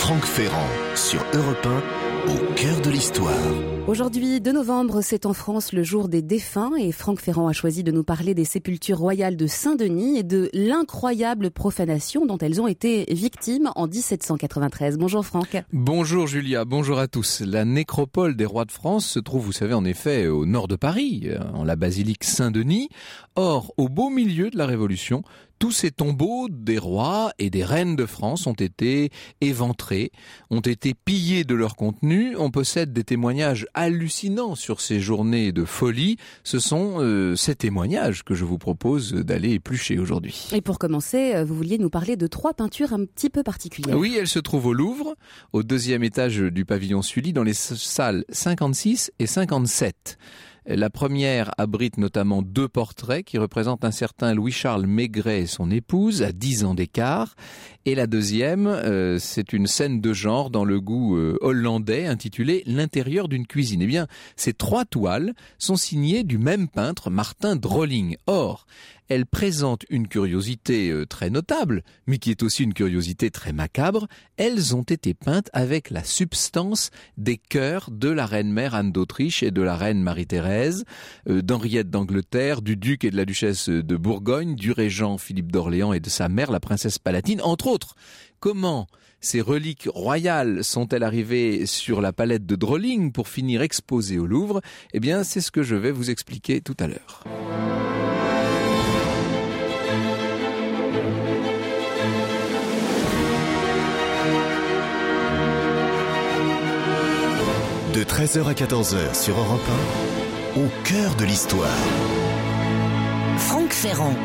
Franck Ferrand sur Europe 1, au cœur de l'histoire. Aujourd'hui, 2 novembre, c'est en France le jour des défunts et Franck Ferrand a choisi de nous parler des sépultures royales de Saint-Denis et de l'incroyable profanation dont elles ont été victimes en 1793. Bonjour Franck. Bonjour Julia, bonjour à tous. La nécropole des rois de France se trouve, vous savez, en effet, au nord de Paris, en la basilique Saint-Denis. Or, au beau milieu de la Révolution, tous ces tombeaux des rois et des reines de France ont été éventrés, ont été pillés de leur contenu. On possède des témoignages hallucinants sur ces journées de folie. Ce sont ces témoignages que je vous propose d'aller éplucher aujourd'hui. Et pour commencer, vous vouliez nous parler de 3 peintures un petit peu particulières. Oui, elles se trouvent au Louvre, au 2e étage du pavillon Sully, dans les salles 56 et 57. La première abrite notamment 2 portraits qui représentent un certain Louis-Charles Maigret et son épouse à 10 ans d'écart. Et la deuxième, c'est une scène de genre dans le goût hollandais intitulée « L'intérieur d'une cuisine ». Eh bien, ces 3 toiles sont signées du même peintre, Martin Drolling. Or, elles présentent une curiosité très notable, mais qui est aussi une curiosité très macabre. Elles ont été peintes avec la substance des cœurs de la reine-mère Anne d'Autriche et de la reine Marie-Thérèse, d'Henriette d'Angleterre, du duc et de la duchesse de Bourgogne, du régent Philippe d'Orléans et de sa mère, la princesse Palatine, entre autres. Comment ces reliques royales sont-elles arrivées sur la palette de Drolling pour finir exposées au Louvre ? Eh bien, c'est ce que je vais vous expliquer tout à l'heure. De 13h à 14h sur Europe 1, au cœur de l'histoire. Franck Ferrand.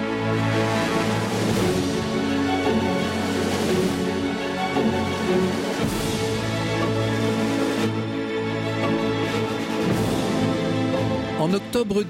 En octobre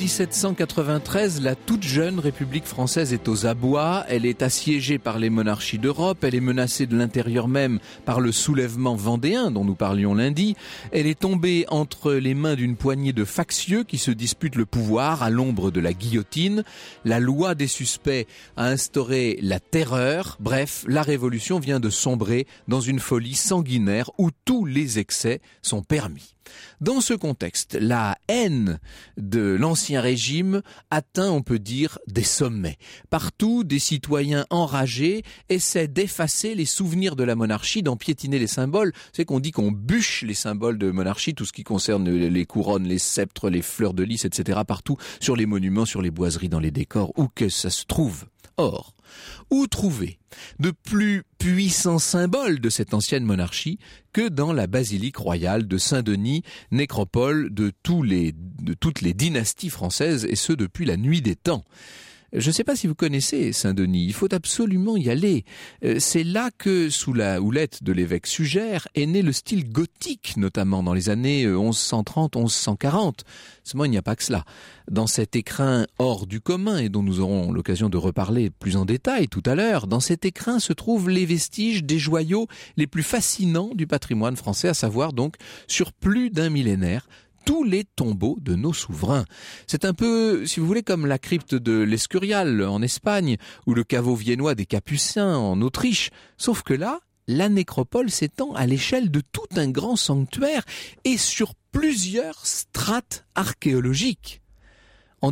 1793, la toute jeune République française est aux abois. Elle est assiégée par les monarchies d'Europe. Elle est menacée de l'intérieur même par le soulèvement vendéen dont nous parlions lundi. Elle est tombée entre les mains d'une poignée de factieux qui se disputent le pouvoir à l'ombre de la guillotine. La loi des suspects a instauré la terreur. Bref, la Révolution vient de sombrer dans une folie sanguinaire où tous les excès sont permis. Dans ce contexte, la haine de l'Ancien Régime atteint, on peut dire, des sommets. Partout, des citoyens enragés essaient d'effacer les souvenirs de la monarchie, d'en piétiner les symboles. C'est qu'on dit qu'on bûche les symboles de monarchie, tout ce qui concerne les couronnes, les sceptres, les fleurs de lys, etc. partout, sur les monuments, sur les boiseries, dans les décors, où que ça se trouve. Or, où trouver de plus puissants symboles de cette ancienne monarchie que dans la basilique royale de Saint-Denis, nécropole de toutes les dynasties françaises, et ce depuis la nuit des temps. Je ne sais pas si vous connaissez Saint-Denis, il faut absolument y aller. C'est là que, sous la houlette de l'évêque Sugère, est né le style gothique, notamment dans les années 1130-1140. Seulement, il n'y a pas que cela. Dans cet écrin hors du commun, et dont nous aurons l'occasion de reparler plus en détail tout à l'heure, dans cet écrin se trouvent les vestiges des joyaux les plus fascinants du patrimoine français, à savoir donc, sur plus d'un millénaire, tous les tombeaux de nos souverains. C'est un peu, si vous voulez, comme la crypte de l'Escurial en Espagne ou le caveau viennois des Capucins en Autriche. Sauf que là, la nécropole s'étend à l'échelle de tout un grand sanctuaire et sur plusieurs strates archéologiques. En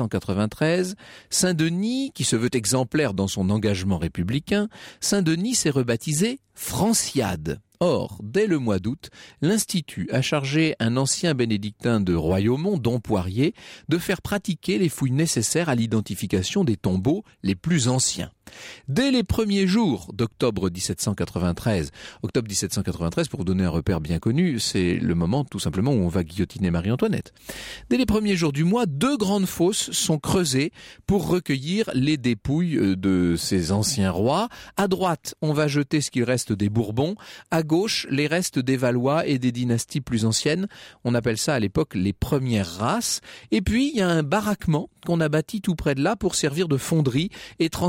1793, Saint-Denis, qui se veut exemplaire dans son engagement républicain, Saint-Denis s'est rebaptisé Franciade. Or, dès le mois d'août, l'Institut a chargé un ancien bénédictin de Royaumont, Dom Poirier, de faire pratiquer les fouilles nécessaires à l'identification des tombeaux les plus anciens. Dès les premiers jours d'octobre 1793, pour vous donner un repère bien connu, c'est le moment tout simplement où on va guillotiner Marie-Antoinette. Dès les premiers jours du mois, 2 grandes fosses sont creusées pour recueillir les dépouilles de ces anciens rois. À droite, on va jeter ce qu'il reste des Bourbons. À gauche, les restes des Valois et des dynasties plus anciennes. On appelle ça à l'époque les premières races. Et puis, il y a un baraquement qu'on a bâti tout près de là pour servir de fonderie et transformer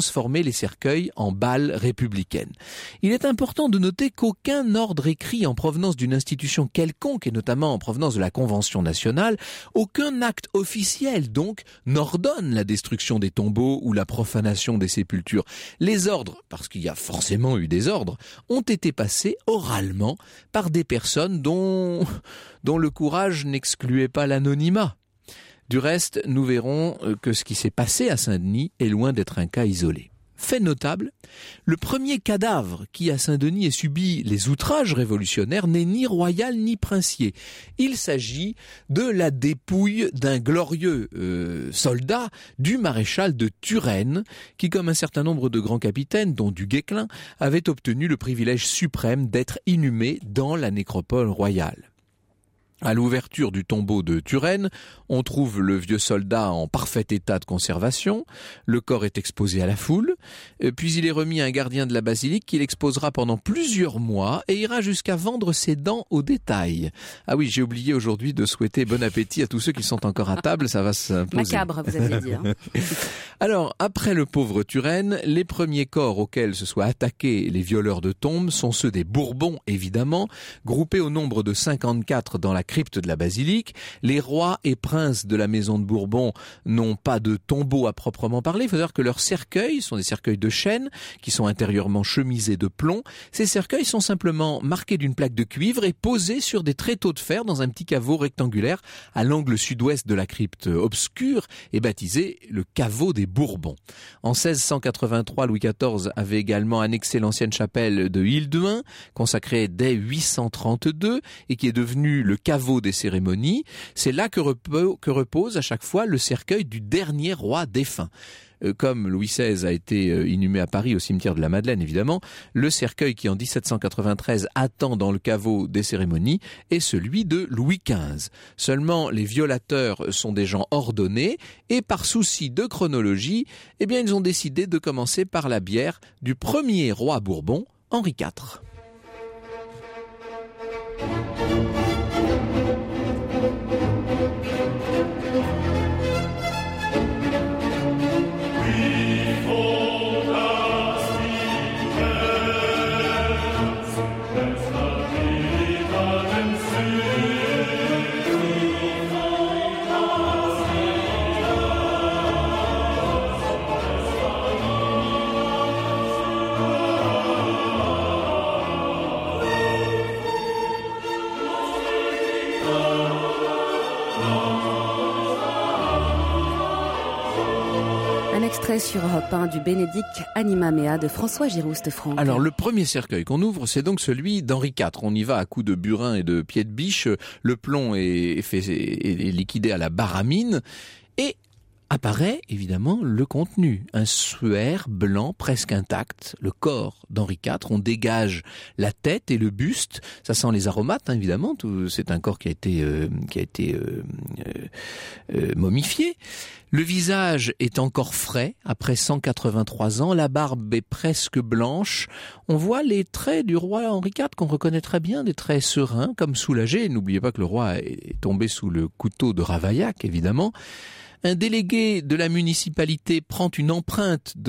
les cercueils en balles républicaines. Il est important de noter qu'aucun ordre écrit en provenance d'une institution quelconque, et notamment en provenance de la Convention nationale, aucun acte officiel donc n'ordonne la destruction des tombeaux ou la profanation des sépultures. Les ordres, parce qu'il y a forcément eu des ordres, ont été passés oralement par des personnes dont le courage n'excluait pas l'anonymat. Du reste, nous verrons que ce qui s'est passé à Saint-Denis est loin d'être un cas isolé. Fait notable, le premier cadavre qui à Saint-Denis ait subi les outrages révolutionnaires n'est ni royal ni princier. Il s'agit de la dépouille d'un glorieux soldat du maréchal de Turenne qui, comme un certain nombre de grands capitaines, dont du Guesclin, avait obtenu le privilège suprême d'être inhumé dans la nécropole royale. À l'ouverture du tombeau de Turenne, on trouve le vieux soldat en parfait état de conservation. Le corps est exposé à la foule, puis il est remis à un gardien de la basilique qui l'exposera pendant plusieurs mois et ira jusqu'à vendre ses dents au détail. Ah oui, j'ai oublié aujourd'hui de souhaiter bon appétit à tous ceux qui sont encore à table, ça va s'imposer. Macabre, vous aviez dit. Alors, après le pauvre Turenne, les premiers corps auxquels se soient attaqués les violeurs de tombes sont ceux des Bourbons, évidemment, groupés au nombre de 54 dans la crypte de la basilique. Les rois et princes de la maison de Bourbon n'ont pas de tombeau à proprement parler. Il faut savoir que leurs cercueils sont des cercueils de chêne qui sont intérieurement chemisés de plomb. Ces cercueils sont simplement marqués d'une plaque de cuivre et posés sur des tréteaux de fer dans un petit caveau rectangulaire à l'angle sud-ouest de la crypte obscure et baptisé le caveau des Bourbons. En 1683, Louis XIV avait également annexé l'ancienne chapelle de Hilduin, consacrée dès 832 et qui est devenue le caveau des cérémonies. C'est là que repose à chaque fois le cercueil du dernier roi défunt. Comme Louis XVI a été inhumé à Paris au cimetière de la Madeleine, évidemment, le cercueil qui en 1793 attend dans le caveau des cérémonies est celui de Louis XV. Seulement, les violateurs sont des gens ordonnés et par souci de chronologie, eh bien, ils ont décidé de commencer par la bière du premier roi Bourbon, Henri IV. Extrait sur Europe 1 du Benedict Anima Mea de François Girouste, Franck. Alors le premier cercueil qu'on ouvre, c'est donc celui d'Henri IV. On y va à coups de burin et de pieds de biche. Le plomb est liquidé à la baramine et apparaît évidemment le contenu. Un suaire blanc presque intact, le corps d'Henri IV. On dégage la tête et le buste. Ça sent les aromates, hein, évidemment. C'est un corps qui a été momifié. Le visage est encore frais, après 183 ans. La barbe est presque blanche. On voit les traits du roi Henri IV qu'on reconnaît très bien, des traits sereins, comme soulagés. N'oubliez pas que le roi est tombé sous le couteau de Ravaillac, évidemment. Un délégué de la municipalité prend une empreinte de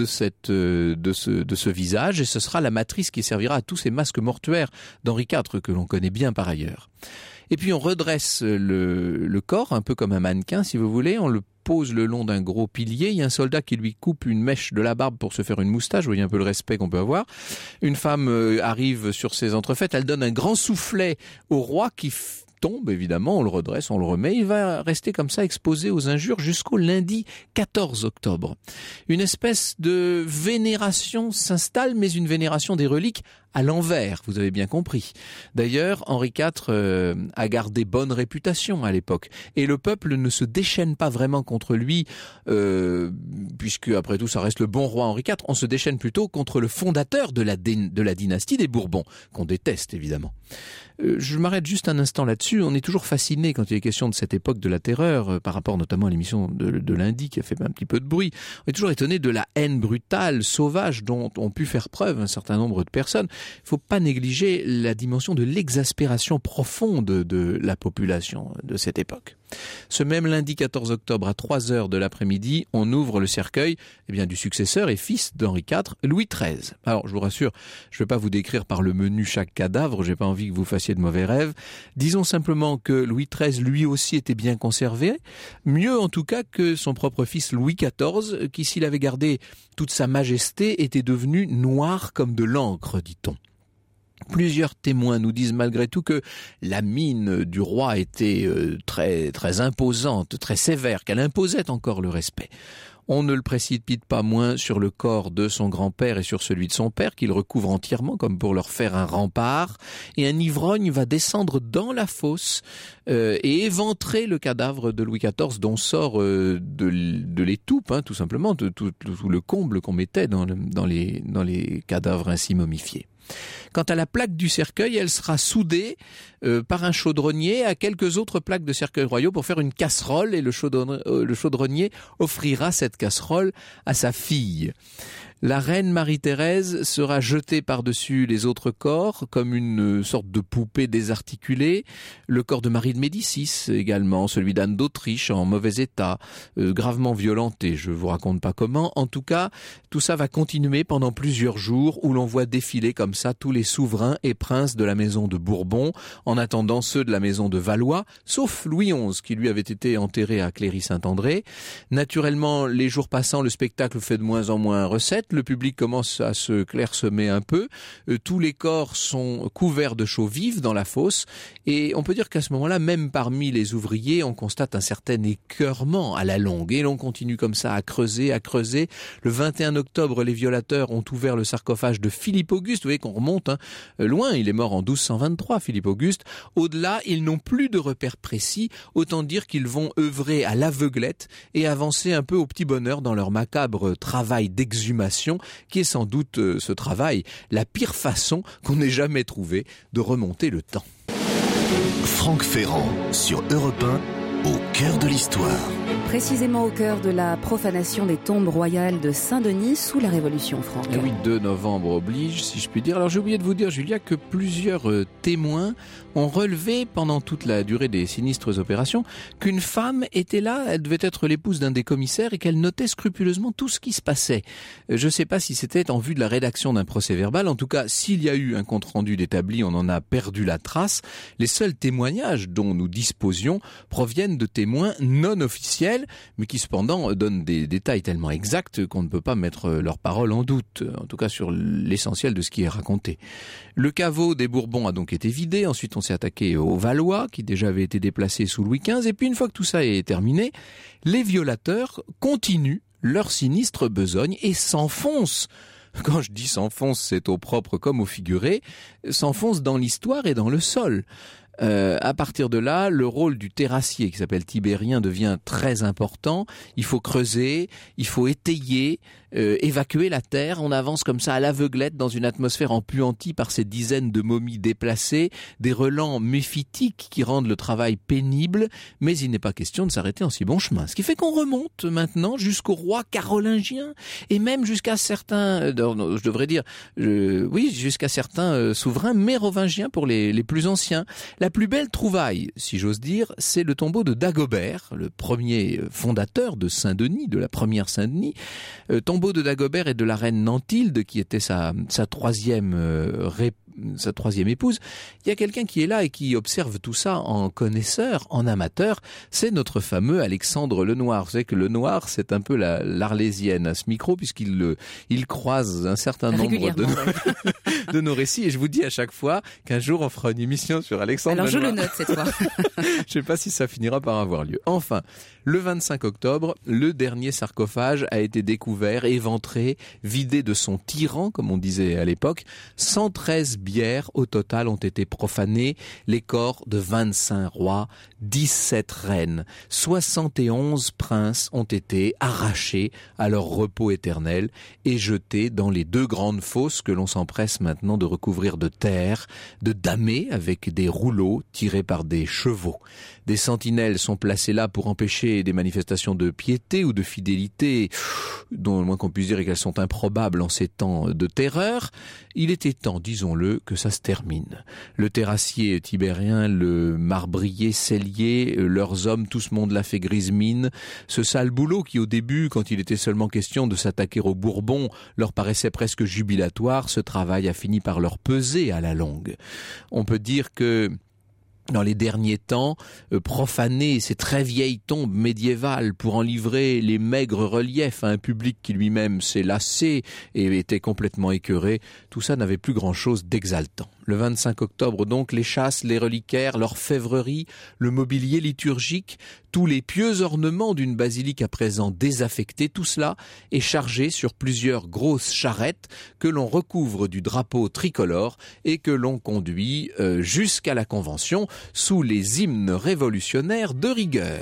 ce visage et ce sera la matrice qui servira à tous ces masques mortuaires d'Henri IV que l'on connaît bien par ailleurs. Et puis on redresse le corps, un peu comme un mannequin si vous voulez, on le pose le long d'un gros pilier, il y a un soldat qui lui coupe une mèche de la barbe pour se faire une moustache, vous voyez un peu le respect qu'on peut avoir. Une femme arrive sur ses entrefaites, elle donne un grand soufflet au roi qui tombe, évidemment, on le redresse, on le remet, il va rester comme ça exposé aux injures jusqu'au lundi 14 octobre. Une espèce de vénération s'installe, mais une vénération des reliques à l'envers, vous avez bien compris. D'ailleurs, Henri IV a gardé bonne réputation à l'époque, et le peuple ne se déchaîne pas vraiment contre lui, puisque après tout ça reste le bon roi Henri IV, on se déchaîne plutôt contre le fondateur de la dynastie des Bourbons, qu'on déteste évidemment. Je m'arrête juste un instant là-dessus, on est toujours fasciné quand il est question de cette époque de la terreur, par rapport notamment à l'émission de lundi qui a fait un petit peu de bruit, on est toujours étonné de la haine brutale, sauvage dont ont pu faire preuve un certain nombre de personnes. Il ne faut pas négliger la dimension de l'exaspération profonde de la population de cette époque. Ce même lundi 14 octobre à 3h de l'après-midi, on ouvre le cercueil du successeur et fils d'Henri IV, Louis XIII. Alors je vous rassure, je ne vais pas vous décrire par le menu chaque cadavre, j'ai pas envie que vous fassiez de mauvais rêves. Disons simplement que Louis XIII lui aussi était bien conservé, mieux en tout cas que son propre fils Louis XIV, qui s'il avait gardé toute sa majesté était devenu noir comme de l'encre, dit-on. Plusieurs témoins nous disent malgré tout que la mine du roi était très, très imposante, très sévère, qu'elle imposait encore le respect. On ne le précipite pas moins sur le corps de son grand-père et sur celui de son père, qu'il recouvre entièrement comme pour leur faire un rempart. Et un ivrogne va descendre dans la fosse et éventrer le cadavre de Louis XIV, dont sort de l'étoupe, tout simplement, de tout le comble qu'on mettait dans les cadavres ainsi momifiés. Quant à la plaque du cercueil, elle sera soudée par un chaudronnier à quelques autres plaques de cercueils royaux pour faire une casserole et le chaudronnier offrira cette casserole à sa fille. La reine Marie-Thérèse sera jetée par-dessus les autres corps comme une sorte de poupée désarticulée. Le corps de Marie de Médicis également, celui d'Anne d'Autriche en mauvais état, gravement violenté, je vous raconte pas comment. En tout cas, tout ça va continuer pendant plusieurs jours où l'on voit défiler comme ça tous les souverains et princes de la maison de Bourbon, en attendant ceux de la maison de Valois, sauf Louis XI qui lui avait été enterré à Cléry-Saint-André. Naturellement, les jours passant, le spectacle fait de moins en moins recette. Le public commence à se clairsemer un peu. Tous les corps sont couverts de chaux vives dans la fosse. Et on peut dire qu'à ce moment-là, même parmi les ouvriers, on constate un certain écœurement à la longue. Et l'on continue comme ça à creuser. Le 21 octobre, les violateurs ont ouvert le sarcophage de Philippe Auguste. Vous voyez qu'on remonte loin. Il est mort en 1223, Philippe Auguste. Au-delà, ils n'ont plus de repères précis. Autant dire qu'ils vont œuvrer à l'aveuglette et avancer un peu au petit bonheur dans leur macabre travail d'exhumation, qui est sans doute ce travail, la pire façon qu'on ait jamais trouvé de remonter le temps. Franck Ferrand sur Europe 1, au cœur de l'histoire. Précisément au cœur de la profanation des tombes royales de Saint-Denis sous la Révolution, Franck. Et oui, 2 novembre oblige, si je puis dire. Alors j'ai oublié de vous dire, Julia, que plusieurs témoins ont relevé pendant toute la durée des sinistres opérations qu'une femme était là, elle devait être l'épouse d'un des commissaires et qu'elle notait scrupuleusement tout ce qui se passait. Je ne sais pas si c'était en vue de la rédaction d'un procès-verbal. En tout cas, s'il y a eu un compte-rendu d'établi, on en a perdu la trace. Les seuls témoignages dont nous disposions proviennent de témoins non officiels, mais qui cependant donnent des détails tellement exacts qu'on ne peut pas mettre leurs paroles en doute, en tout cas sur l'essentiel de ce qui est raconté. Le caveau des Bourbons a donc été vidé, ensuite on s'est attaqué aux Valois, qui déjà avaient été déplacés sous Louis XV, et puis une fois que tout ça est terminé, les violateurs continuent leur sinistre besogne et s'enfoncent. Quand je dis s'enfonce, c'est au propre comme au figuré, s'enfonce dans l'histoire et dans le sol. À partir de là, le rôle du terrassier qui s'appelle Tibérien devient très important. Il faut creuser, il faut étayer, évacuer la terre. On avance comme ça à l'aveuglette dans une atmosphère empuantie par ces dizaines de momies déplacées, des relents méphitiques qui rendent le travail pénible, mais il n'est pas question de s'arrêter en si bon chemin. Ce qui fait qu'on remonte maintenant jusqu'au roi carolingien et même jusqu'à certains, je devrais dire, jusqu'à certains souverains mérovingiens pour les plus anciens. La plus belle trouvaille, si j'ose dire, c'est le tombeau de Dagobert, le premier fondateur de Saint-Denis, de la première Saint-Denis. Tombeau de Dagobert et de la reine Nantilde, qui était sa troisième épouse. Il y a quelqu'un qui est là et qui observe tout ça en connaisseur, en amateur. C'est notre fameux Alexandre Lenoir. Vous savez que Lenoir, c'est un peu l'Arlésienne à ce micro, puisqu'il croise un certain nombre de nos récits. Et je vous dis à chaque fois qu'un jour, on fera une émission sur Alexandre Lenoir. Alors je le note cette fois. Je sais pas si ça finira par avoir lieu. Enfin, le 25 octobre, le dernier sarcophage a été découvert, éventré, vidé de son tyran, comme on disait à l'époque. 113 bières au total ont été profanées, les corps de 25 rois, 17 reines, 71 princes ont été arrachés à leur repos éternel et jetés dans les 2 grandes fosses que l'on s'empresse maintenant de recouvrir de terre, de damer avec des rouleaux tirés par des chevaux. Des sentinelles sont placées là pour empêcher des manifestations de piété ou de fidélité, dont le moins qu'on puisse dire est qu'elles sont improbables en ces temps de terreur. Il était temps, disons-le, ce que ça se termine. Le terrassier tibérien, le marbrier, cellier, leurs hommes, tout ce monde l'a fait grise mine. Ce sale boulot qui au début, quand il était seulement question de s'attaquer aux Bourbons, leur paraissait presque jubilatoire, ce travail a fini par leur peser à la longue. On peut dire que dans les derniers temps, profaner ces très vieilles tombes médiévales pour en livrer les maigres reliefs à un public qui lui-même s'est lassé et était complètement écœuré, tout ça n'avait plus grand-chose d'exaltant. Le 25 octobre donc, les chasses, les reliquaires, l'orfèvrerie, le mobilier liturgique, tous les pieux ornements d'une basilique à présent désaffectée, tout cela est chargé sur plusieurs grosses charrettes que l'on recouvre du drapeau tricolore et que l'on conduit jusqu'à la Convention sous les hymnes révolutionnaires de rigueur.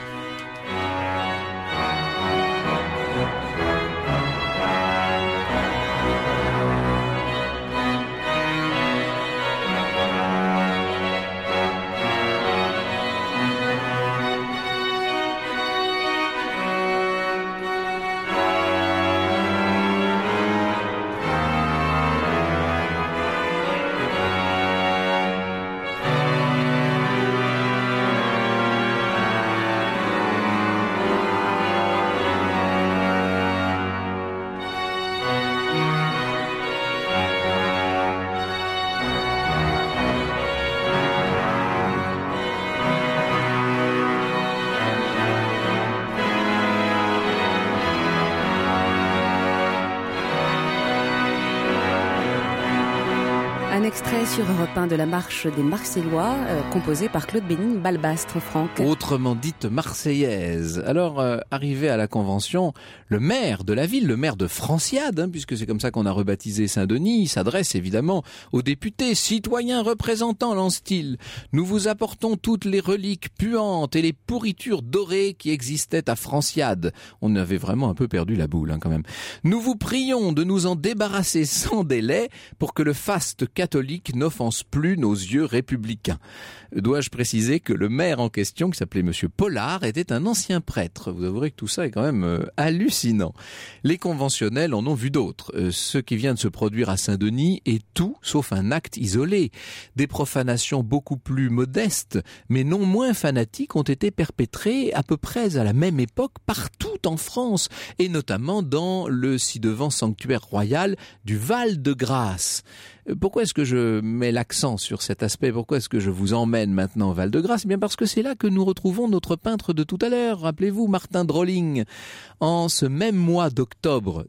Un extrait sur Europe 1 de la marche des Marseillois, composée par Claude Bénigne Balbastre, Franck. Autrement dite marseillaise. Alors, arrivé à la Convention, le maire de la ville, le maire de Franciade, puisque c'est comme ça qu'on a rebaptisé Saint-Denis, s'adresse évidemment aux députés, citoyens représentants, lance-t-il. Nous vous apportons toutes les reliques puantes et les pourritures dorées qui existaient à Franciade. On avait vraiment un peu perdu la boule, quand même. Nous vous prions de nous en débarrasser sans délai pour que le faste catholique n'offense plus nos yeux républicains. Dois-je préciser que le maire en question, qui s'appelait Monsieur Pollard, était un ancien prêtre. Vous avouerez que tout ça est quand même hallucinant. Les conventionnels en ont vu d'autres. Ce qui vient de se produire à Saint-Denis est tout sauf un acte isolé. Des profanations beaucoup plus modestes, mais non moins fanatiques, ont été perpétrées à peu près à la même époque partout en France, et notamment dans le ci-devant sanctuaire royal du Val-de-Grâce. Pourquoi est-ce que je mets l'accent sur cet aspect? Pourquoi est-ce que je vous emmène maintenant au Val-de-Grâce? Eh bien parce que c'est là que nous retrouvons notre peintre de tout à l'heure. Rappelez-vous, Martin Drolling. En ce même mois d'octobre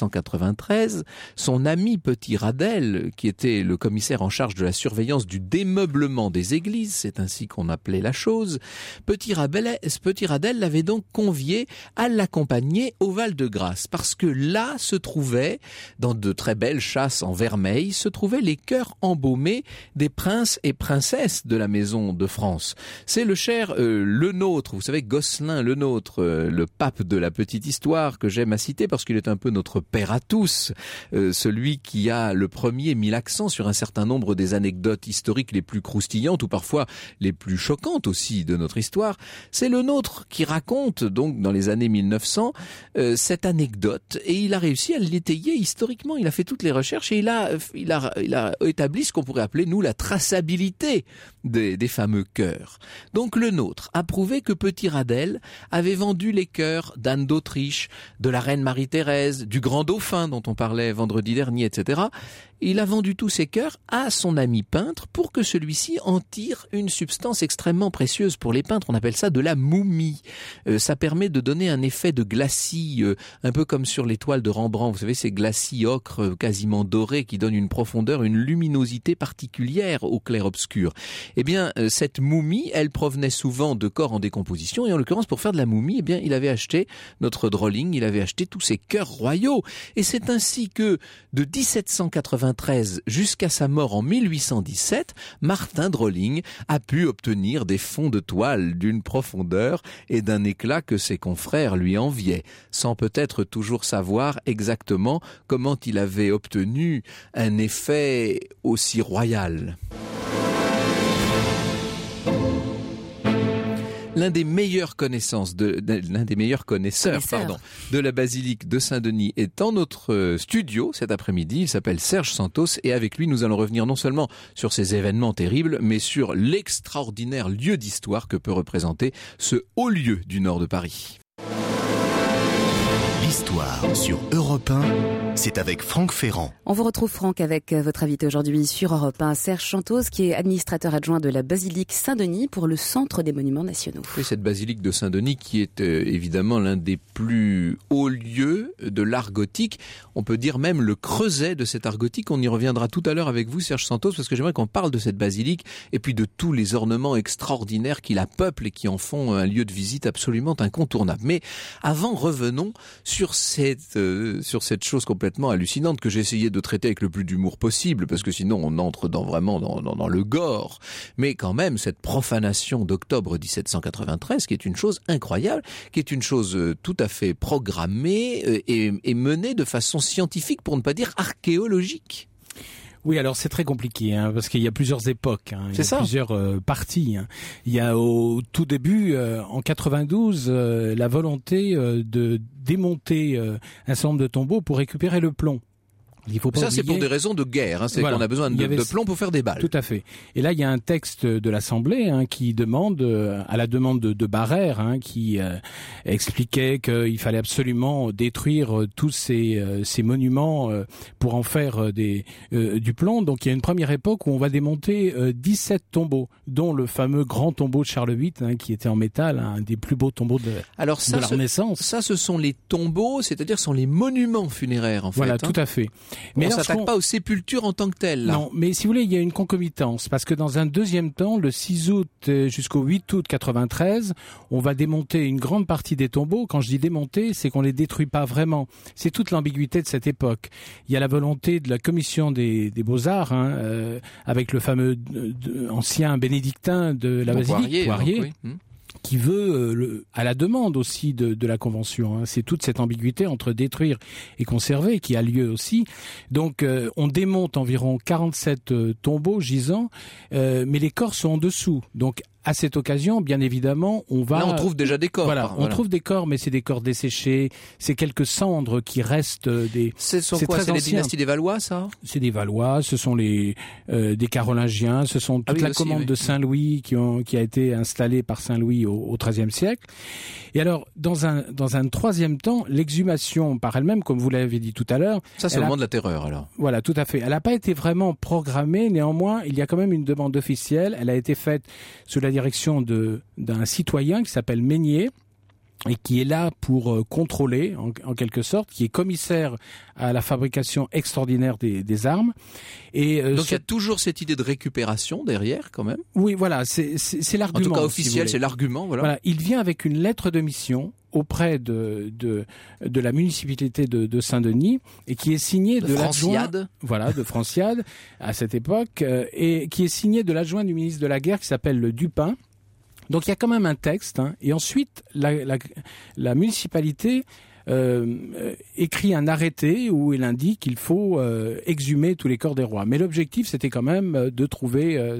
1793, son ami Petit Radel, qui était le commissaire en charge de la surveillance du démeublement des églises, c'est ainsi qu'on appelait la chose, Petit Radel l'avait donc convié à l'accompagner au Val-de-Grâce, parce que là se trouvait, dans de très belles chasses en vermeil, se trouvaient les cœurs embaumés des princes et princesses de la maison de France. C'est le cher Le Nôtre, vous savez, Gosselin Le Nôtre, le pape de la petite histoire que j'aime à citer parce qu'il est un peu notre père à tous, celui qui a le premier mis l'accent sur un certain nombre des anecdotes historiques les plus croustillantes ou parfois les plus choquantes aussi de notre histoire. C'est Le Nôtre qui raconte donc dans les années 1900 cette anecdote et il a réussi à l'étayer historiquement. Il a fait toutes les recherches et il a établi ce qu'on pourrait appeler, nous, la traçabilité des fameux cœurs. Donc Le Nôtre a prouvé que Petit Radel avait vendu les cœurs d'Anne d'Autriche, de la reine Marie-Thérèse, du grand dauphin dont on parlait vendredi dernier, etc. Il a vendu tous ces cœurs à son ami peintre pour que celui-ci en tire une substance extrêmement précieuse pour les peintres. On appelle ça de la moumie. Ça permet de donner un effet de glacis, un peu comme sur les toiles de Rembrandt. Vous savez, ces glacis ocre quasiment dorés qui donnent une profondeur, une luminosité particulière au clair-obscur. Eh bien, cette moumie, elle provenait souvent de corps en décomposition et en l'occurrence, pour faire de la moumie, eh bien, il avait acheté, notre Drolling, il avait acheté tous ces cœurs royaux. Et c'est ainsi que, de 1793 jusqu'à sa mort en 1817, Martin Drolling a pu obtenir des fonds de toile d'une profondeur et d'un éclat que ses confrères lui enviaient, sans peut-être toujours savoir exactement comment il avait obtenu un effet aussi royal. L'un des meilleurs connaisseurs de la basilique de Saint-Denis est en notre studio cet après-midi. Il s'appelle Serge Santos et avec lui nous allons revenir non seulement sur ces événements terribles, mais sur l'extraordinaire lieu d'histoire que peut représenter ce haut lieu du nord de Paris. L'histoire sur Europe 1, c'est avec Franck Ferrand. On vous retrouve Franck avec votre invité aujourd'hui sur Europe 1, Serge Santos, qui est administrateur adjoint de la basilique Saint-Denis pour le Centre des Monuments Nationaux. Et cette basilique de Saint-Denis qui est évidemment l'un des plus hauts lieux de l'art gothique. On peut dire même le creuset de cet art gothique. On y reviendra tout à l'heure avec vous, Serge Santos, parce que j'aimerais qu'on parle de cette basilique et puis de tous les ornements extraordinaires qui la peuplent et qui en font un lieu de visite absolument incontournable. Mais avant, revenons sur cette chose complètement hallucinante que j'ai essayé de traiter avec le plus d'humour possible, parce que sinon on entre dans le gore. Mais quand même, cette profanation d'octobre 1793, qui est une chose incroyable, qui est une chose tout à fait programmée et menée de façon scientifique, pour ne pas dire archéologique. Oui, alors c'est très compliqué, parce qu'il y a plusieurs époques, il y a plusieurs parties. Il y a au tout début, en 92, la volonté de démonter un certain nombre de tombeaux pour récupérer le plomb. Il faut pas oublier... c'est pour des raisons de guerre, c'est qu'on a besoin de plomb pour faire des balles. Tout à fait. Et là, il y a un texte de l'Assemblée qui demande, à la demande de Barrère, qui expliquait qu'il fallait absolument détruire tous ces monuments pour en faire du plomb. Donc il y a une première époque où on va démonter 17 tombeaux, dont le fameux grand tombeau de Charles VIII, qui était en métal, un des plus beaux tombeaux de la Renaissance. Ça, ce sont les tombeaux, c'est-à-dire ce sont les monuments funéraires, en fait. Voilà, tout à fait. Mais on s'attaque pas aux sépultures en tant que telles. Là. Non, mais si vous voulez, il y a une concomitance, parce que dans un deuxième temps, le 6 août jusqu'au 8 août 93, on va démonter une grande partie des tombeaux. Quand je dis démonter, c'est qu'on les détruit pas vraiment. C'est toute l'ambiguïté de cette époque. Il y a la volonté de la commission des Beaux-Arts, avec le fameux ancien bénédictin de la basilique, Poirier. Qui veut, à la demande aussi de la Convention, c'est toute cette ambiguïté entre détruire et conserver qui a lieu aussi. Donc on démonte environ 47 tombeaux gisants, mais les corps sont en dessous. Donc à cette occasion, bien évidemment, on va... Là, on trouve déjà des corps. Voilà, on trouve des corps, mais c'est des corps desséchés. C'est quelques cendres qui restent des... C'est quoi? C'est les dynasties des Valois, ça? C'est des Valois, ce sont des Carolingiens, ce sont toute la commande de Saint-Louis qui a été installée par Saint-Louis au XIIIe siècle. Et alors, dans un troisième temps, l'exhumation par elle-même, comme vous l'avez dit tout à l'heure... Ça, c'est le moment de la terreur, alors. Voilà, tout à fait. Elle n'a pas été vraiment programmée, néanmoins, il y a quand même une demande officielle. Elle a été faite sous la direction d'un citoyen qui s'appelle Meignier et qui est là pour contrôler, en quelque sorte, qui est commissaire à la fabrication extraordinaire des armes. Et donc il y a toujours cette idée de récupération derrière, quand même. Oui, voilà, c'est l'argument. En tout cas officiel, c'est l'argument. Voilà. Il vient avec une lettre de mission auprès de la municipalité de Saint-Denis et qui est signée de l'adjoint, de Franciade à cette époque, et qui est signée de l'adjoint du ministre de la Guerre qui s'appelle le Dupin. Donc il y a quand même un texte, et ensuite la municipalité écrit un arrêté où il indique qu'il faut exhumer tous les corps des rois. Mais l'objectif, c'était quand même de trouver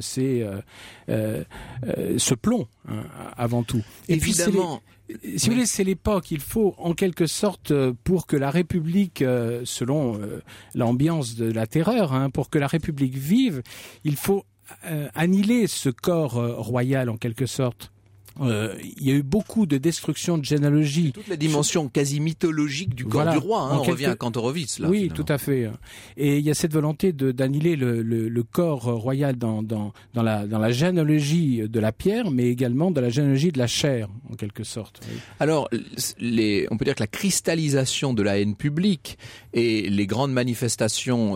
ce plomb, avant tout. Et évidemment. Puis si vous voulez, c'est l'époque. Il faut, en quelque sorte, pour que la République, selon l'ambiance de la terreur, pour que la République vive, il faut annihiler ce corps royal, en quelque sorte. Il y a eu beaucoup de destruction de généalogie. Toute la dimension quasi mythologique du corps du roi, on revient à Kantorowicz là. Oui, finalement. Tout à fait. Et il y a cette volonté d'annihiler le corps royal dans la généalogie de la pierre, mais également dans la généalogie de la chair, en quelque sorte. Oui. Alors, on peut dire que la cristallisation de la haine publique et les grandes manifestations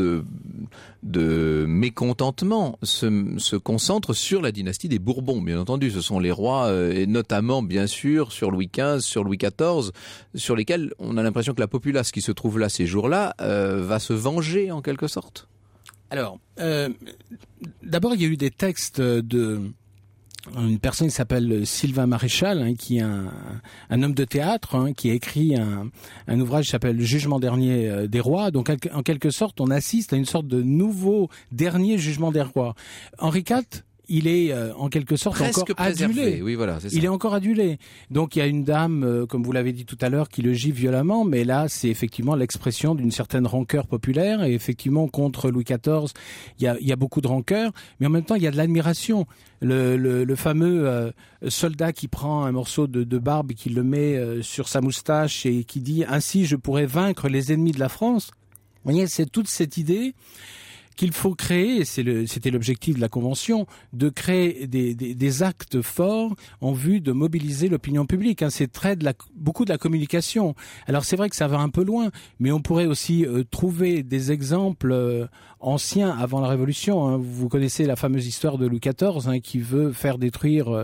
de mécontentement se concentrent sur la dynastie des Bourbons, bien entendu. Ce sont les rois, et notamment, bien sûr, sur Louis XV, sur Louis XIV, sur lesquels on a l'impression que la populace qui se trouve là ces jours-là va se venger, en quelque sorte. Alors, d'abord, il y a eu des textes une personne qui s'appelle Sylvain Maréchal, qui est un homme de théâtre, qui a écrit un ouvrage qui s'appelle Le Jugement dernier des rois. Donc en quelque sorte, on assiste à une sorte de nouveau dernier jugement des rois. Henri IV, il est en quelque sorte presque encore préservé. adulé. Oui, voilà, c'est ça. Il est encore adulé. Donc il y a une dame, comme vous l'avez dit tout à l'heure, qui le gifle violemment, mais là c'est effectivement l'expression d'une certaine rancœur populaire, et effectivement contre Louis XIV, il y a beaucoup de rancœur, mais en même temps il y a de l'admiration. Le fameux soldat qui prend un morceau de barbe et qui le met sur sa moustache et qui dit « Ainsi je pourrais vaincre les ennemis de la France ». Vous voyez, c'est toute cette idée qu'il faut créer, et c'était l'objectif de la Convention, de créer des actes forts en vue de mobiliser l'opinion publique. C'est beaucoup de la communication. Alors c'est vrai que ça va un peu loin, mais on pourrait aussi trouver des exemples anciens avant la Révolution. Vous connaissez la fameuse histoire de Louis XIV qui veut faire détruire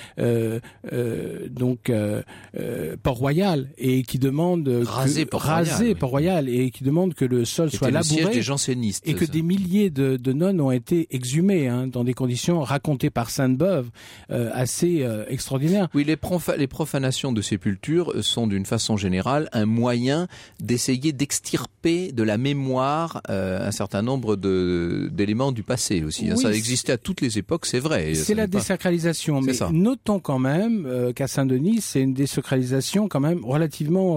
Port-Royal et qui demande raser Port-Royal et qui demande que le sol soit labouré. C'était le siège des jansénistes. Et que des milliers de nonnes ont été exhumées dans des conditions racontées par Sainte-Beuve assez extraordinaires. Oui, les profanations de sépultures sont d'une façon générale un moyen d'essayer d'extirper de la mémoire un certain nombre d'éléments du passé aussi. Oui, ça existait à toutes les époques, c'est vrai. C'est la désacralisation, mais notons quand même qu'à Saint-Denis, c'est une désacralisation quand même relativement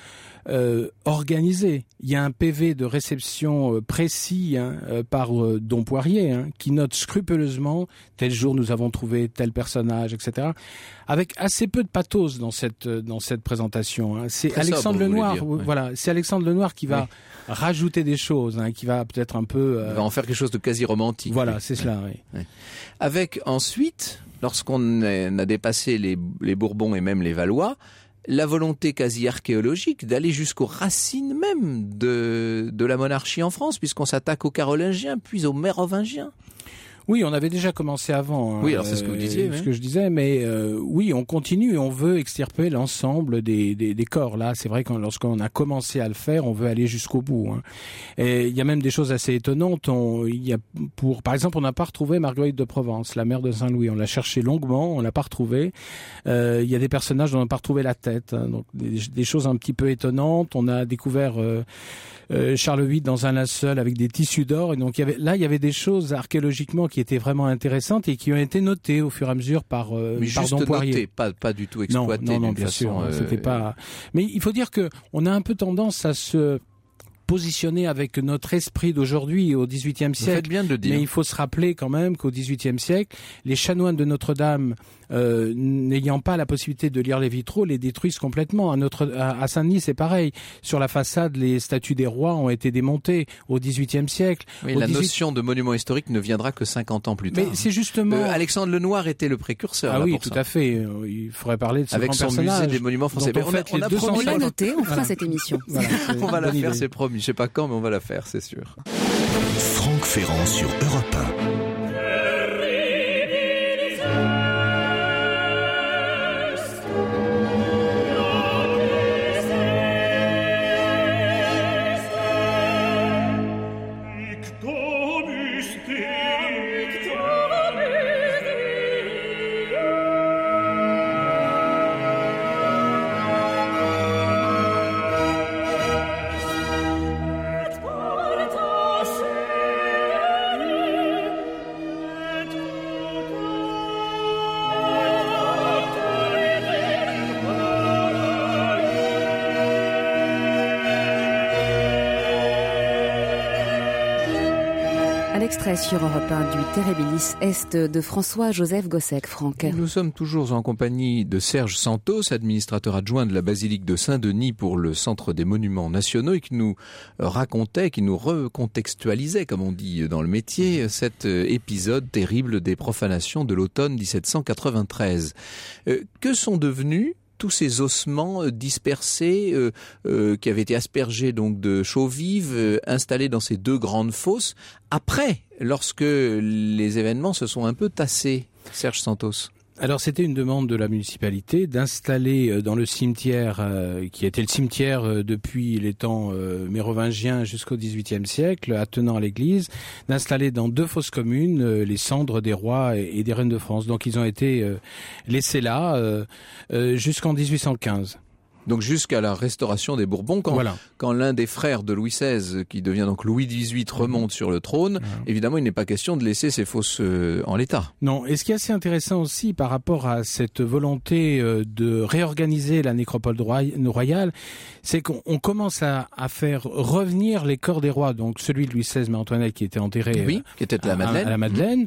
organisé. Il y a un PV de réception précis par Dom Poirier qui note scrupuleusement tel jour nous avons trouvé tel personnage, etc. Avec assez peu de pathos dans cette présentation. C'est très Alexandre Lenoir, c'est Alexandre Lenoir qui va rajouter des choses, qui va peut-être un peu. Il va en faire quelque chose de quasi romantique. Voilà, c'est cela. Oui. Avec ensuite, lorsqu'on a dépassé les Bourbons et même les Valois, la volonté quasi archéologique d'aller jusqu'aux racines même de la monarchie en France, puisqu'on s'attaque aux Carolingiens, puis aux Mérovingiens. Oui, on avait déjà commencé avant. Oui, alors c'est ce que vous disiez. Ce que je disais, mais oui, on continue et on veut extirper l'ensemble des corps. Là, c'est vrai que lorsqu'on a commencé à le faire, on veut aller jusqu'au bout. Et il y a même des choses assez étonnantes. Par exemple, on n'a pas retrouvé Marguerite de Provence, la mère de Saint-Louis. On l'a cherché longuement, on l'a pas retrouvée. Il y a des personnages dont on n'a pas retrouvé la tête. Donc des choses un petit peu étonnantes. On a découvert Charles VIII dans un linceul avec des tissus d'or. Et donc il y avait des choses archéologiquement qui étaient vraiment intéressantes et qui ont été notées au fur et à mesure par Dom Poirier. Pas du tout exploitées. Non, bien sûr, c'était pas. Mais il faut dire que on a un peu tendance à se positionner avec notre esprit d'aujourd'hui au XVIIIe siècle. Vous faites bien de le dire. Mais il faut se rappeler quand même qu'au XVIIIe siècle, les chanoines de Notre-Dame, n'ayant pas la possibilité de lire les vitraux, les détruisent complètement. À Saint-Denis, c'est pareil. Sur la façade, les statues des rois ont été démontées au XVIIIe siècle. Oui, notion de monument historique ne viendra que 50 ans plus tard. Mais c'est justement... Alexandre Lenoir était le précurseur. Ah oui, tout à fait. Il faudrait parler de ce grand personnage. Avec son musée des monuments français. On l'a noté, on fera cette émission. Voilà, on va la faire, c'est promis. Je sais pas quand, mais on va la faire, c'est sûr. Franck Ferrand sur Europe 1. Extrait sur Europe 1 du Terribilis Est de François-Joseph Gossec. Franck. Nous sommes toujours en compagnie de Serge Santos, administrateur adjoint de la basilique de Saint-Denis pour le Centre des Monuments Nationaux, et qui nous racontait, qui nous recontextualisait, comme on dit dans le métier, cet épisode terrible des profanations de l'automne 1793. Que sont devenus tous ces ossements dispersés qui avaient été aspergés donc de chaux vives, installés dans ces deux grandes fosses, après, lorsque les événements se sont un peu tassés, Serge Santos? Alors c'était une demande de la municipalité d'installer dans le cimetière qui était le cimetière depuis les temps mérovingiens jusqu'au XVIIIe siècle, attenant à l'église, d'installer dans deux fosses communes les cendres des rois et des reines de France. Donc ils ont été laissés là jusqu'en 1815. Donc jusqu'à la restauration des Bourbons, quand l'un des frères de Louis XVI, qui devient donc Louis XVIII, remonte sur le trône, évidemment il n'est pas question de laisser ces fosses en l'état. Non, et ce qui est assez intéressant aussi par rapport à cette volonté de réorganiser la nécropole royale, c'est qu'on commence à faire revenir les corps des rois, donc celui de Louis XVI, Marie-Antoinette qui était enterré qui était à la Madeleine, à la Madeleine,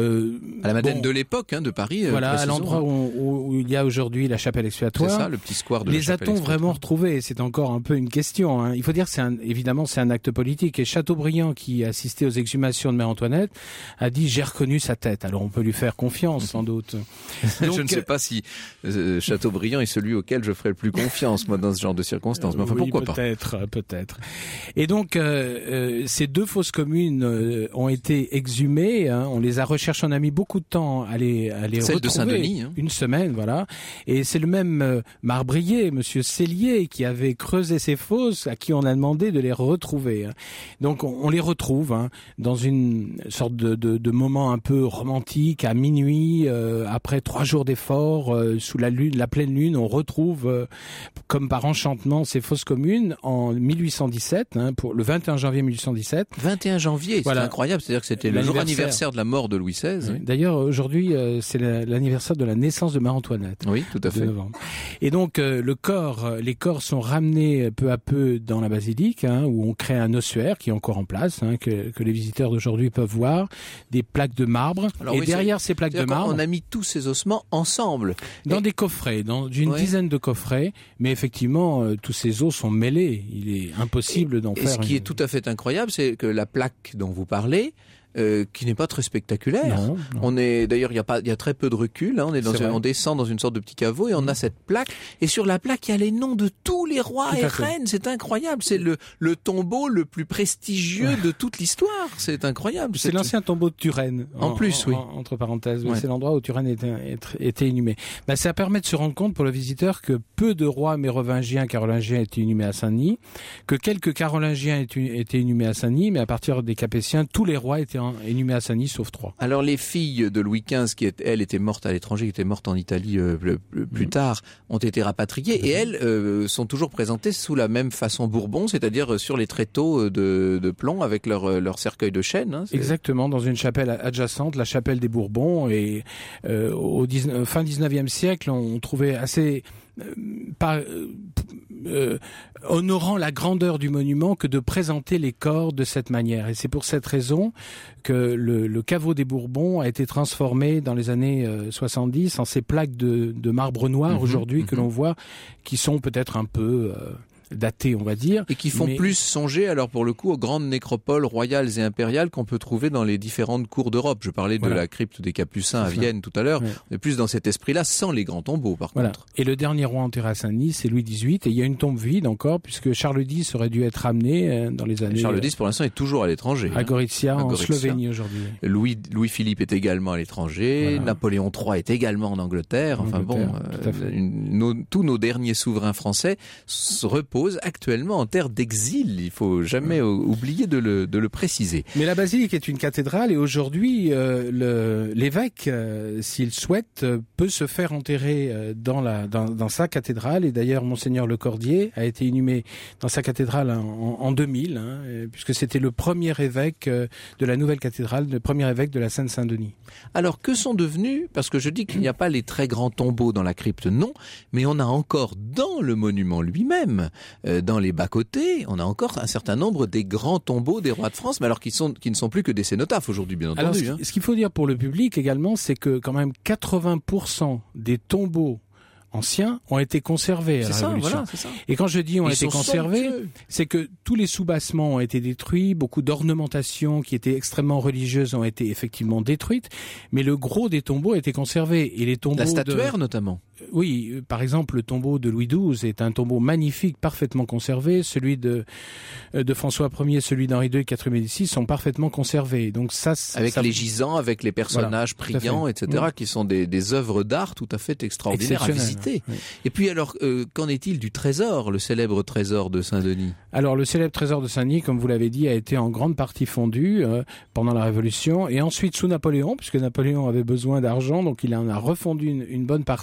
à la Madeleine de l'époque, de Paris. À l'endroit où il y a aujourd'hui la chapelle expiatoire. C'est ça, le petit square de la chapelle. Les a-t-on vraiment retrouvés ? C'est encore un peu une question. Il faut dire que évidemment c'est un acte politique. Et Chateaubriand, qui assistait aux exhumations de Marie-Antoinette, a dit « j'ai reconnu sa tête ». Alors on peut lui faire confiance, sans doute. Donc, je ne sais pas si Chateaubriand est celui auquel je ferai le plus confiance, moi, dans ce genre de circonstances. Mais enfin, pourquoi pas ? Peut-être. Et donc, ces 2 fosses communes ont été exhumées. On les a recherchées. On a mis beaucoup de temps à les Celle retrouver. De Saint-Denis. Une semaine, voilà. Et c'est le même marbrier, Monsieur Cellier, qui avait creusé ces fosses, à qui on a demandé de les retrouver. Donc on les retrouve dans une sorte de moment un peu romantique, à minuit, après 3 jours d'efforts, sous la pleine lune, on retrouve, comme par enchantement, ces fosses communes en 1817, pour le 21 janvier 1817. 21 janvier, c'est incroyable, c'est-à-dire que c'était le jour anniversaire de la mort de Louis XVI. Oui. D'ailleurs, aujourd'hui, c'est l'anniversaire de la naissance de Marie-Antoinette. Oui, tout à fait. Et donc, les corps sont ramenés peu à peu dans la basilique, où on crée un ossuaire qui est encore en place, que les visiteurs d'aujourd'hui peuvent voir, des plaques de marbre. Alors, et derrière ces plaques de marbre, on a mis tous ces ossements ensemble dans des coffrets, dans une dizaine de coffrets. Mais effectivement, tous ces os sont mêlés. Il est impossible d'en faire. Et ce qui est tout à fait incroyable, c'est que la plaque dont vous parlez, qui n'est pas très spectaculaire. Non. On est d'ailleurs il y a très peu de recul. On descend dans une sorte de petit caveau et on a cette plaque. Et sur la plaque il y a les noms de tous les rois et reines. C'est incroyable. C'est le tombeau le plus prestigieux de toute l'histoire. C'est incroyable. C'est l'ancien tombeau de Turenne. En plus, oui. Entre parenthèses, c'est l'endroit où Turenne était inhumé. Ça permet de se rendre compte pour le visiteur que peu de rois mérovingiens, carolingiens étaient inhumés à Saint-Denis, que quelques carolingiens étaient inhumés à Saint-Denis, mais à partir des Capétiens, tous les rois étaient inhumés à Saint-Denis, sauf 3. Alors les filles de Louis XV, qui elle était morte à l'étranger, qui était morte en Italie plus tard, ont été rapatriées et elles sont toujours présentées sous la même façon Bourbon, c'est-à-dire sur les tréteaux de plomb avec leur cercueil de chêne. Exactement, dans une chapelle adjacente, la chapelle des Bourbons. Et au fin 19e siècle, on trouvait assez honorant la grandeur du monument que de présenter les corps de cette manière. Et c'est pour cette raison que le caveau des Bourbons a été transformé dans les années 70 en ces plaques de marbre noir aujourd'hui que l'on voit, qui sont peut-être un peu datés, on va dire. Et qui font plus songer, alors pour le coup, aux grandes nécropoles royales et impériales qu'on peut trouver dans les différentes cours d'Europe. Je parlais de la crypte des Capucins à Vienne tout à l'heure. On est plus dans cet esprit-là, sans les grands tombeaux, par contre. Et le dernier roi enterré à Saint-Denis, c'est Louis XVIII. Et il y a une tombe vide encore, puisque Charles X aurait dû être ramené dans les années... Charles X, pour l'instant, est toujours à l'étranger. À Gorizia, en Slovénie, aujourd'hui. Louis-Philippe est également à l'étranger. Napoléon III est également en Angleterre. Tous nos derniers souverains français se reposent actuellement en terre d'exil. Il faut jamais oublier de le préciser. Mais la basilique est une cathédrale et aujourd'hui, l'évêque, s'il souhaite, peut se faire enterrer dans sa cathédrale. Et d'ailleurs, Monseigneur Lecordier a été inhumé dans sa cathédrale en 2000, puisque c'était le premier évêque de la nouvelle cathédrale, le premier évêque de la Seine-Saint-Denis. Alors, que sont devenus, parce que je dis qu'il n'y a pas les très grands tombeaux dans la crypte, non, mais on a encore dans le monument lui-même, dans les bas-côtés, on a encore un certain nombre des grands tombeaux des rois de France, mais alors qui ne sont plus que des cénotaphes aujourd'hui, bien entendu. Alors, ce qu'il faut dire pour le public également, c'est que quand même 80% des tombeaux anciens ont été conservés à la Révolution. C'est ça. Et quand je dis ont été conservés, c'est que tous les soubassements ont été détruits, beaucoup d'ornementations qui étaient extrêmement religieuses ont été effectivement détruites, mais le gros des tombeaux a été conservé. Et les tombeaux la statuaire notamment. Oui, par exemple, le tombeau de Louis XII est un tombeau magnifique, parfaitement conservé. Celui de François Ier, celui d'Henri II et Catherine Médicis sont parfaitement conservés. Donc avec les gisants, avec les personnages priants, etc., qui sont des œuvres d'art tout à fait extraordinaires à visiter. Oui. Et puis alors, qu'en est-il du trésor, le célèbre trésor de Saint-Denis ? Alors, le célèbre trésor de Saint-Denis, comme vous l'avez dit, a été en grande partie fondu pendant la Révolution et ensuite sous Napoléon, puisque Napoléon avait besoin d'argent, donc il en a refondu une bonne partie.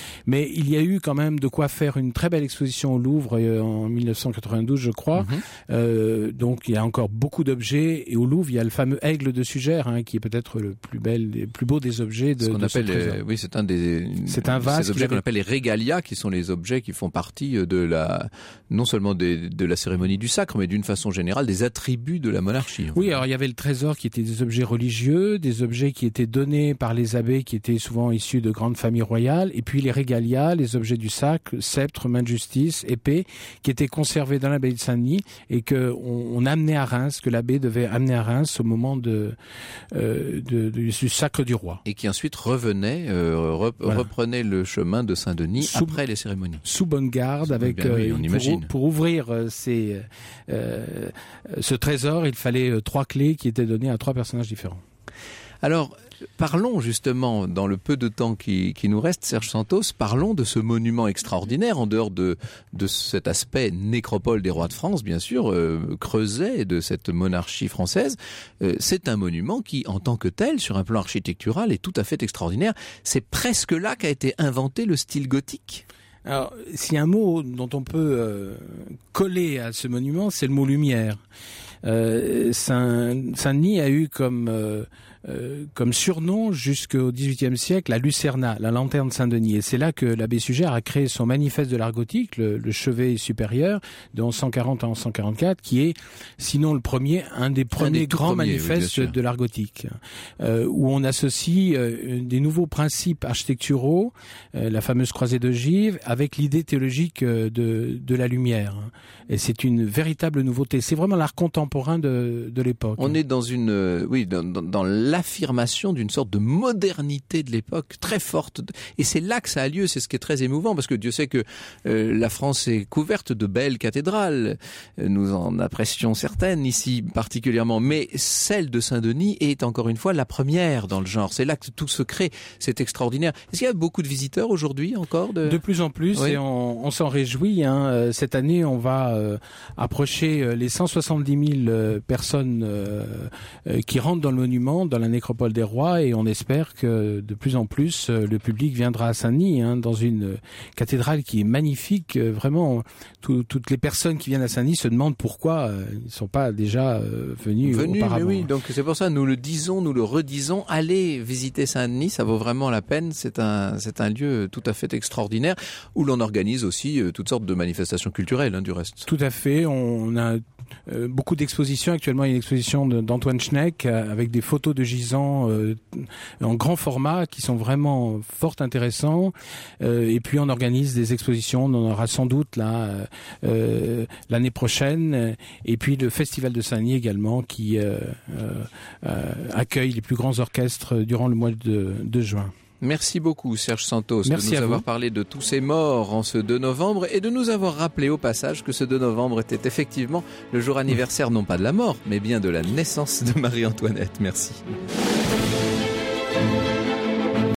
Mais il y a eu quand même de quoi faire une très belle exposition au Louvre en 1992, je crois. Donc il y a encore beaucoup d'objets. Et au Louvre, il y a le fameux aigle de Sugère, qui est peut-être le plus beau des objets de ce trésor. Oui, c'est un vase. Ces objets qu'on appelle les régalias, qui sont les objets qui font partie non seulement de la cérémonie du sacre, mais d'une façon générale des attributs de la monarchie. Oui, alors il y avait le trésor qui était des objets religieux, des objets qui étaient donnés par les abbés qui étaient souvent issus de grandes familles royales, et puis les régalias, les objets du sacre, sceptre, main de justice, épée, qui étaient conservés dans l'abbaye de Saint-Denis et qu'on amenait à Reims, que l'abbé devait amener à Reims au moment du sacre du roi. Et qui ensuite revenait, reprenait le chemin de Saint-Denis après les cérémonies. Sous bonne garde, pour ouvrir ce trésor, il fallait 3 clés qui étaient données à 3 personnages différents. Alors, parlons justement, dans le peu de temps qui nous reste, Serge Santos, parlons de ce monument extraordinaire, en dehors de cet aspect nécropole des rois de France, bien sûr, creuset de cette monarchie française. C'est un monument qui, en tant que tel, sur un plan architectural, est tout à fait extraordinaire. C'est presque là qu'a été inventé le style gothique. Alors, s'il y a un mot dont on peut coller à ce monument, c'est le mot lumière. Saint-Denis a eu comme surnom jusqu'au XVIIIe siècle la Lucerna, la lanterne Saint-Denis. Et c'est là que l'abbé Sugère a créé son manifeste de l'art gothique, le chevet supérieur, de 1140 à 1144, qui est, sinon un des premiers grands manifestes de l'art gothique, où on associe des nouveaux principes architecturaux, la fameuse croisée d'ogive, avec l'idée théologique de la lumière. Et c'est une véritable nouveauté. C'est vraiment l'art contemporain de l'époque. On est dans dans l'affirmation d'une sorte de modernité de l'époque très forte. Et c'est là que ça a lieu. C'est ce qui est très émouvant, parce que Dieu sait que la France est couverte de belles cathédrales. Nous en apprécions certaines ici particulièrement. Mais celle de Saint-Denis est encore une fois la première dans le genre. C'est là que tout se crée. C'est extraordinaire. Est-ce qu'il y a beaucoup de visiteurs aujourd'hui encore? De plus en plus, oui. Et on s'en réjouit. Cette année, on va approcher les 170 000 personnes qui rentrent dans le monument, dans la nécropole des rois, et on espère que de plus en plus le public viendra à Saint-Denis, dans une cathédrale qui est magnifique. Vraiment, toutes les personnes qui viennent à Saint-Denis se demandent pourquoi ils ne sont pas déjà venus auparavant. Mais oui, donc c'est pour ça, nous le redisons, allez visiter Saint-Denis, ça vaut vraiment la peine. C'est un lieu tout à fait extraordinaire, où l'on organise aussi toutes sortes de manifestations culturelles, du reste. Tout à fait, on a beaucoup d'expositions. Actuellement, il y a une exposition d'Antoine Schneck avec des photos de gisants en grand format qui sont vraiment fort intéressants. Et puis, on organise des expositions. On en aura sans doute là l'année prochaine. Et puis, le Festival de Saint-Denis également qui accueille les plus grands orchestres durant le mois de juin. Merci beaucoup Serge Santos de nous avoir parlé de tous ces morts en ce 2 novembre et de nous avoir rappelé au passage que ce 2 novembre était effectivement le jour anniversaire non pas de la mort mais bien de la naissance de Marie-Antoinette. Merci.